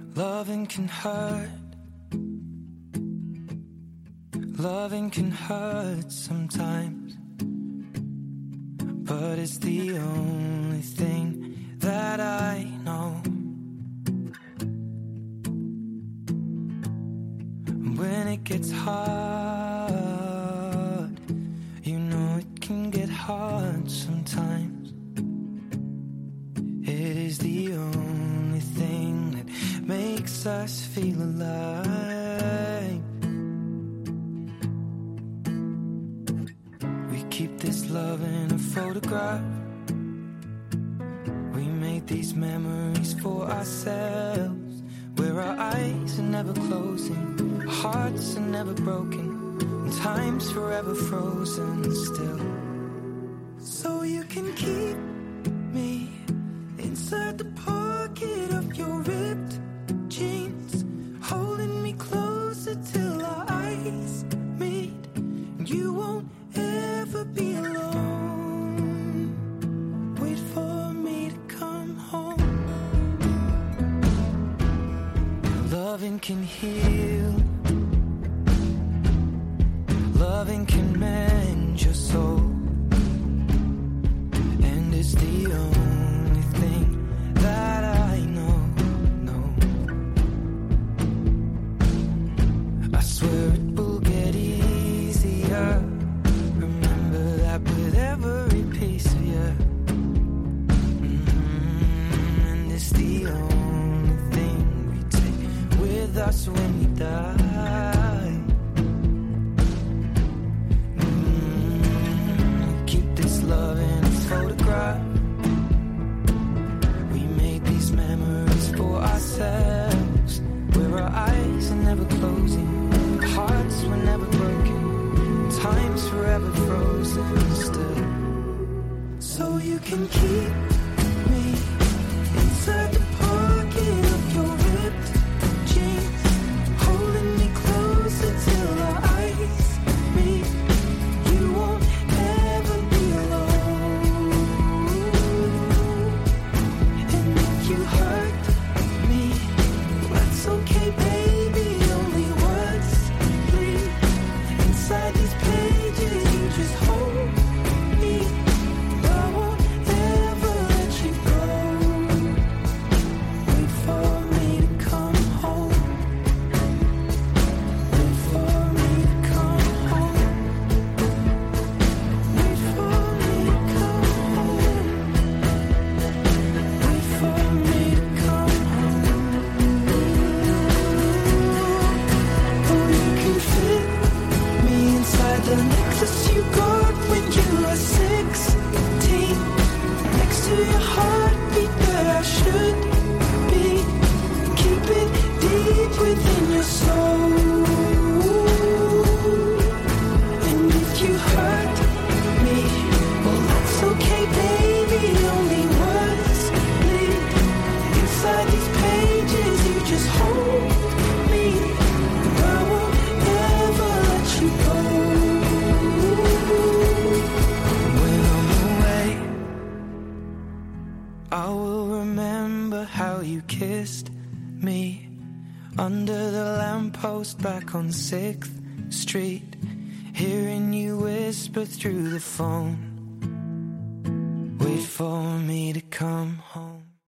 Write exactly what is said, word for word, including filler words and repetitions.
Loving can hurt. Loving can hurt sometimes, but it's the only thing that I know. When it gets hard, you know it can get hard sometimes. It is the only thing that makes us feel alive. We keep this love in a photograph. We make these memories for ourselves, where our eyes are never closing, our hearts are never broken, and time's forever frozen still. So you can keep me inside the pocket of your ripped jeans, holding me closer till our eyes meet, and you won't ever be alone. Wait for me to come home. Loving can heal. Loving can mend your soul, and it's the only thing that I know, no. I swear it will get easier. Remember that with every piece of you. Mm-hmm. And it's the only thing we take with us when we die. Mm-hmm. Keep this love in a photograph. We made these memories for ourselves, where our eyes are never closing, our hearts were never broken, time's forever frozen still. So you can keep me inside the pocket of your ripped jeans, holding me closer till our eyes meet. You won't ever be alone. And if you hurt me, that's okay, baby. Only words bleed inside these pages. You just hold me. I won't ever let you go. Wait for me to come home. Wait for me to come home. Wait for me to come home. Wait for me to come home. Oh, you can fit me inside the necklace you got when you were sixteen, next to your heartbeat where I should be. Keep it deep within your soul. And if you hurt me, well, that's okay, baby. Only words bleed inside these pages. You just hold me. I won't ever let you go. When I'm away, I will remember how you kissed me under the lamppost back on sixth Street, hearing you whisper through the phone. Wait for me to come home.